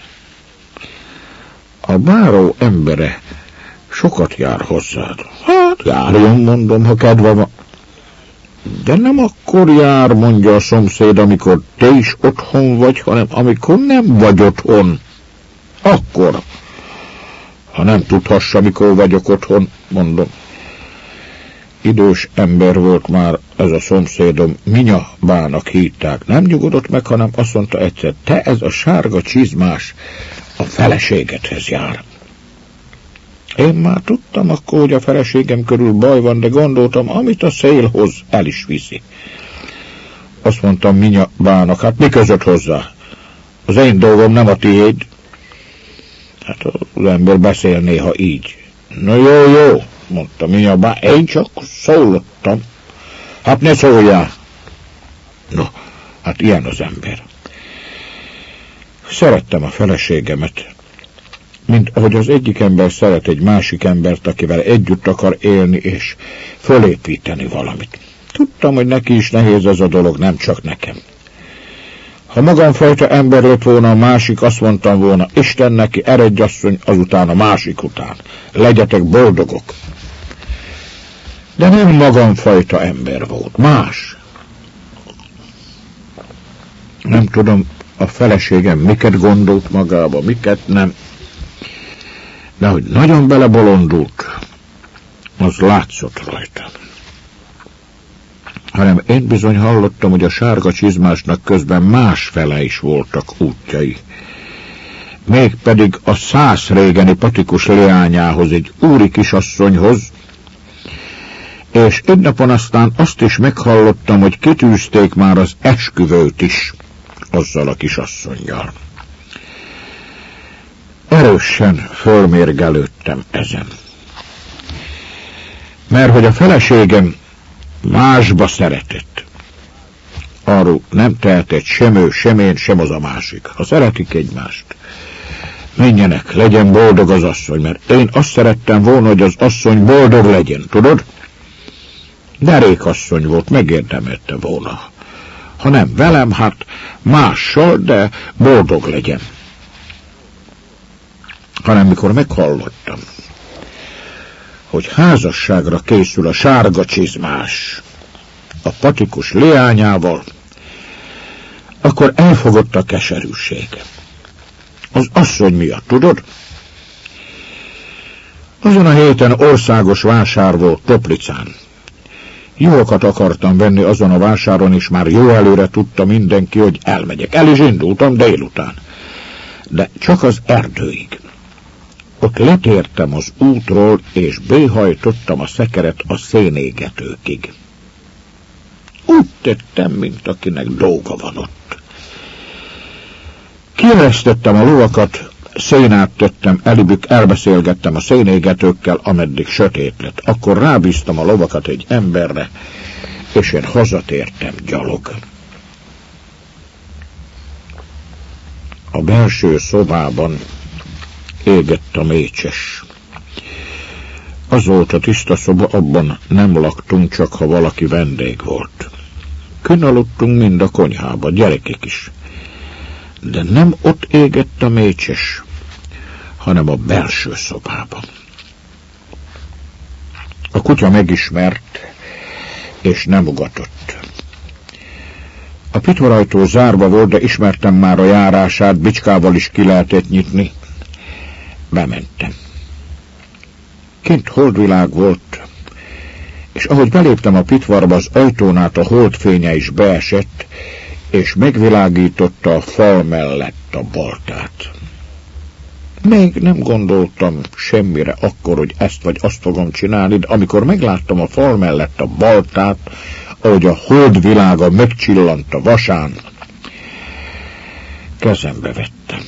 a báró embere sokat jár hozzád. Hát járjon, mondom, ha kedve van. De nem akkor jár, mondja a szomszéd, amikor te is otthon vagy, hanem amikor nem vagy otthon. Akkor, ha nem tudhassa, mikor vagyok otthon, mondom. Idős ember volt már ez a szomszédom, Minya bának hívták. Nem nyugodott meg, hanem azt mondta egyszer, te ez a sárga csizmás a feleségedhez jár. Én már tudtam akkor, hogy a feleségem körül baj van, de gondoltam, amit a szél hoz, el is viszi. Azt mondtam Minya bának, hát mi között hozzá? Az én dolgom, nem a tiéd. Hát az ember beszél néha így. Na jó, mondta Minya bá, én csak szólottam. Hát ne szóljál. No, hát ilyen az ember. Szerettem a feleségemet, mint ahogy az egyik ember szeret egy másik embert, akivel együtt akar élni és fölépíteni valamit. Tudtam, hogy neki is nehéz ez a dolog, nem csak nekem. Ha magamfajta ember lett volna a másik, azt mondtam volna, Isten neki, eredj asszony, azután a másik után. Legyetek boldogok. De nem magamfajta ember volt, más. Nem tudom, a feleségem miket gondolt magába, miket nem. De hogy nagyon belebolondult, az látszott rajta. Hanem én bizony hallottam, hogy a sárga csizmásnak közben másfele is voltak útjai. Mégpedig a szász régeni patikus leányához, egy úri kisasszonyhoz, és egy napon aztán azt is meghallottam, hogy kitűzték már az esküvőt is azzal a kisasszonnyal. Erősen fölmérgelődtem ezen. Mert hogy a feleségem másba szeretett. Arról nem tehetett sem ő, sem én, sem az a másik. Ha szeretik egymást, menjenek, legyen boldog az asszony, mert én azt szerettem volna, hogy az asszony boldog legyen, tudod? Derék asszony volt, megérdemelte volna. Ha nem velem, hát mással, de boldog legyen. Hanem mikor meghallottam, hogy házasságra készül a sárga csizmás a patikus leányával, akkor elfogott a keserűség. Az asszony miatt, tudod? Azon a héten országos vásár volt Toplicán. Jókat akartam venni azon a vásáron, és már jó előre tudta mindenki, hogy elmegyek. El is indultam délután. De csak az erdőig. Ott letértem az útról, és béhajtottam a szekeret a szénégetőkig. Úgy tettem, mint akinek dolga van ott. Kieresztettem a lovakat, szénát tettem elibük, elbeszélgettem a szénégetőkkel, ameddig sötét lett. Akkor rábíztam a lovakat egy emberre, és én hazatértem gyalog. A belső szobában égett a mécses. Az volt a tiszta szoba, abban nem laktunk, csak ha valaki vendég volt. Künaludtunk mind a konyhába, gyerekek is. De nem ott égett a mécses, hanem a belső szobában. A kutya megismert, és nem ugatott. A pitvarajtó zárva volt, de ismertem már a járását, bicskával is ki lehetett nyitni. Bementem. Kint holdvilág volt, és ahogy beléptem a pitvarba, az ajtón át a holdfénye is beesett, és megvilágította a fal mellett a baltát. Még nem gondoltam semmire akkor, hogy ezt vagy azt fogom csinálni, de amikor megláttam a fal mellett a baltát, ahogy a holdvilága megcsillant a vasán, kezembe vettem.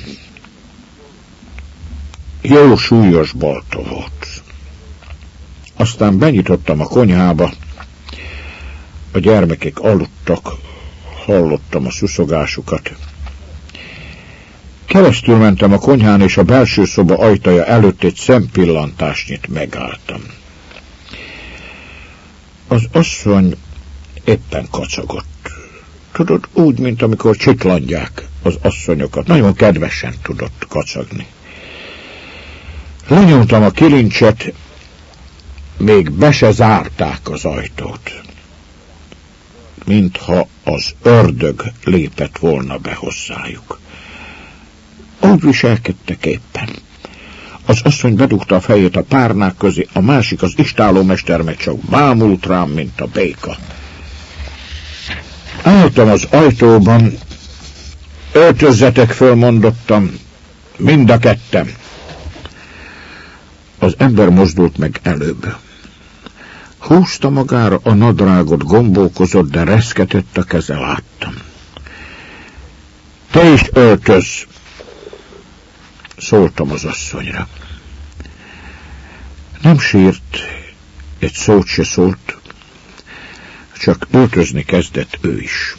Jó súlyos balta volt. Aztán benyitottam a konyhába, a gyermekek aludtak, hallottam a szuszogásukat. Keresztül mentem a konyhán, és a belső szoba ajtaja előtt egy szempillantásnyit megálltam. Az asszony éppen kacagott. Tudod, úgy, mint amikor csiklandják az asszonyokat. Nagyon kedvesen tudott kacagni. Lenyomtam a kilincset, még be se zárták az ajtót. Mintha az ördög lépett volna be hozzájuk. Úgy viselkedtek éppen. Az asszony bedugta a fejét a párnák közé, a másik, az istállómester meg csak bámult rám, mint a béka. Álltam az ajtóban, öltözzetek föl, mondottam, mind a ketten. Az ember mozdult meg előbb. Húzta magára a nadrágot, gombókozott, de reszketett a keze, láttam. Te is öltöz, szóltam az asszonyra. Nem sírt, egy szót se szólt, csak öltözni kezdett ő is.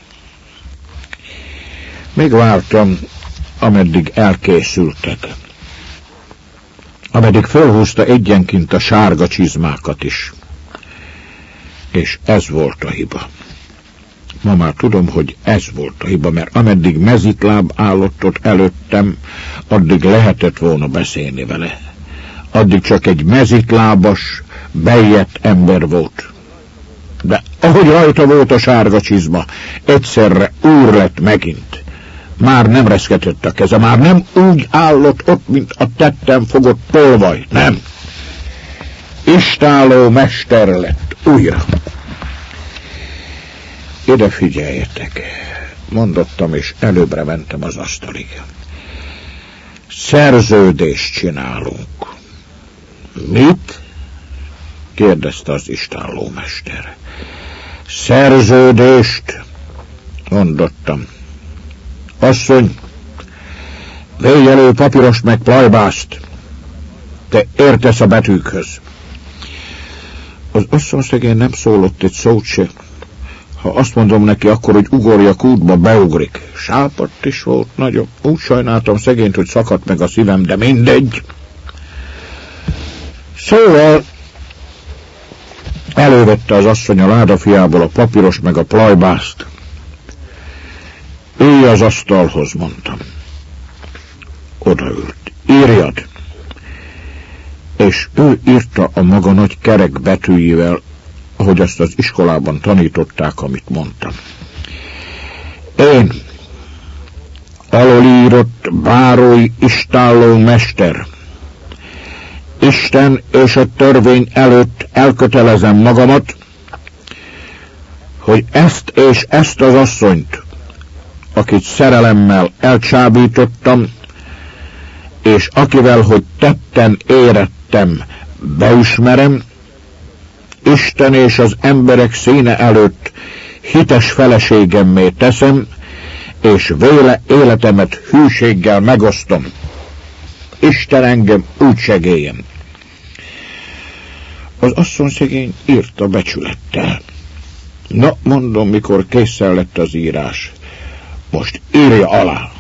Megvártam, ameddig elkészültek. Ameddig felhúzta egyenként a sárga csizmákat is. És ez volt a hiba. Ma már tudom, hogy ez volt a hiba, mert ameddig mezitláb állott ott előttem, addig lehetett volna beszélni vele. Addig csak egy mezitlábas, bejjett ember volt. De ahogy rajta volt a sárga csizma, egyszerre úr lett megint. Már nem reszketett a keze, már nem úgy állott ott, mint a tetten fogott tolvaj, nem. Istálló mester lett újra. Ide figyeljetek, mondottam, és előbbre mentem az asztalig. Szerződést csinálunk. Mit? Kérdezte az istállómester. Szerződést, mondottam. Asszony, Végy elő papírost meg plajbászt. Te értesz a betűkhöz. Az asszonyszegény nem szólott egy szót se. Ha azt mondom neki, akkor, hogy ugorjak útba, beugrik. Sápadt is volt nagyobb. Úgy sajnáltam szegényt, hogy szakadt meg a szívem, de mindegy. Szóval elővette az asszony a ládafiából a papíros meg a plajbászt. Ülj az asztalhoz, mondtam. Odaült. Írjad. És ő írta a maga nagy kerek betűjével, ahogy azt az iskolában tanították, amit mondtam. Én, alulírott bárói istálló mester, Isten és a törvény előtt elkötelezem magamat, hogy ezt és ezt az asszonyt, akit szerelemmel elcsábítottam, és akivel, hogy tetten érettem, beismerem, Isten és az emberek színe előtt hites feleségemmé teszem, és véle életemet hűséggel megosztom. Isten engem úgy segéljen. Az asszonyszegény írta becsülettel. Na, mondom, mikor készen lett az írás. Most írja alá.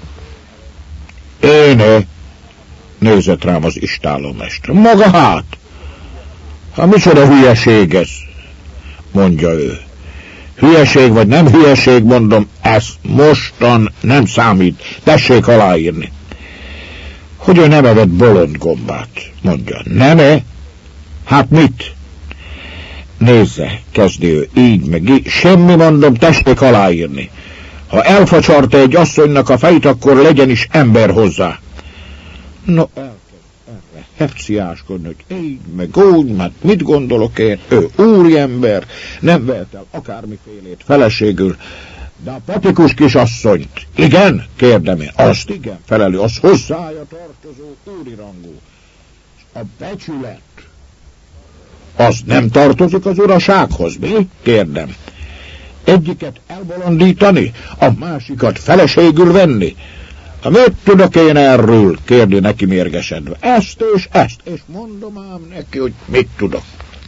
Éne, nézett rám az istállómester. Maga hát! Ha micsoda hülyeség ez, mondja ő. Hülyeség vagy nem hülyeség, mondom, ez mostan nem számít. Tessék aláírni. Hogy ő nem evett bolond gombát, mondja. Nem-e? Hát mit? Nézze, kezdi ő, így meg így. Semmi, mondom, tessék aláírni. Ha elfacsarta egy asszonynak a fejét, akkor legyen is ember hozzá. No, elkezd erre hepciáskodni, hogy így meg úgy, mert mit gondolok én? Ő úriember, nem vehet el akármifélét feleségül. De a patikus kisasszonyt, igen? Kérdem én. Azt igen, felelő, az hozzája tartozó úrirangú. A becsület, az nem tartozik az urasághoz, mi? Kérdem. Egyiket elbolondítani, a másikat feleségül venni. Ha mit tudok én erről? Kérdi neki mérgesedve. Ezt, és mondom ám neki, hogy mit tudok.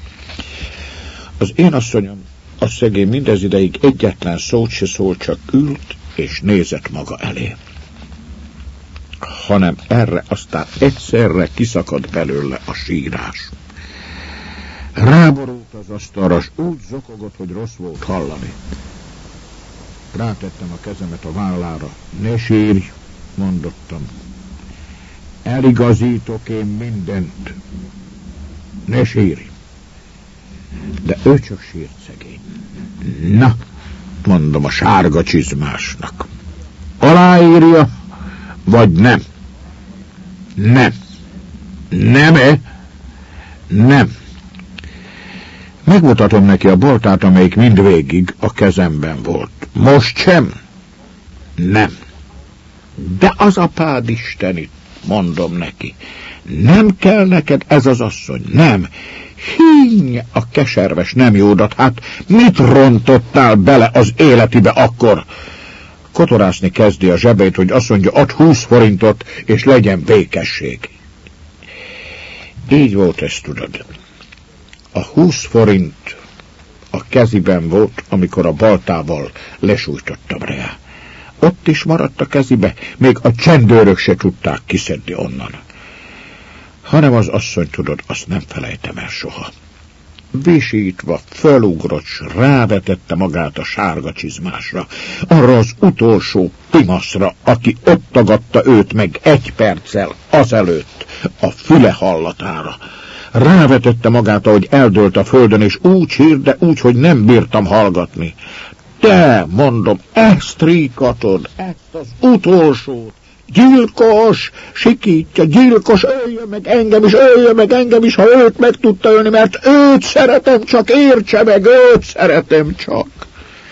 Az én asszonyom, a szegény mindez ideig egyetlen szót se szólt, csak ült és nézett maga elé. Hanem erre aztán egyszerre kiszakadt belőle a sírás. Ráborult az asztalra, s úgy zokogott, hogy rossz volt hallani. Rátettem a kezemet a vállára. Ne sírj, mondottam. Eligazítok én mindent. Ne sírj. De ő csak sírt szegény. Na, mondom a sárga csizmásnak. Aláírja, vagy nem? Nem. Nem-e? Nem. Megmutatom neki a boltát, amelyik mindvégig a kezemben volt. Most sem? Nem. De az apád istenit, mondom neki. Nem kell neked ez az asszony, nem. Híny a keserves nem jódat, hát mit rontottál bele az életibe akkor? Kotorászni kezdi a zsebét, hogy azt mondja, ad 20 forintot, és legyen békesség. Így volt ez, tudod. A 20 forint a keziben volt, amikor a baltával lesújtottam rá. Ott is maradt a kezibe, még a csendőrök se tudták kiszedni onnan. Hanem az asszony, tudod, azt nem felejtem el soha. Visítva fölugrott, s rávetette magát a sárga csizmásra, arra az utolsó pimaszra, aki ott tagadta őt meg 1 perccel azelőtt a füle hallatára. Rávetette magát, ahogy eldőlt a földön, és úgy sírt, de úgy, hogy nem bírtam hallgatni. Te, mondom, ezt ríkatod, ezt az utolsót. Gyilkos, sikítja, gyilkos, öljön meg engem is, ha őt meg tudta ölni, mert őt szeretem, csak értse meg, őt szeretem csak.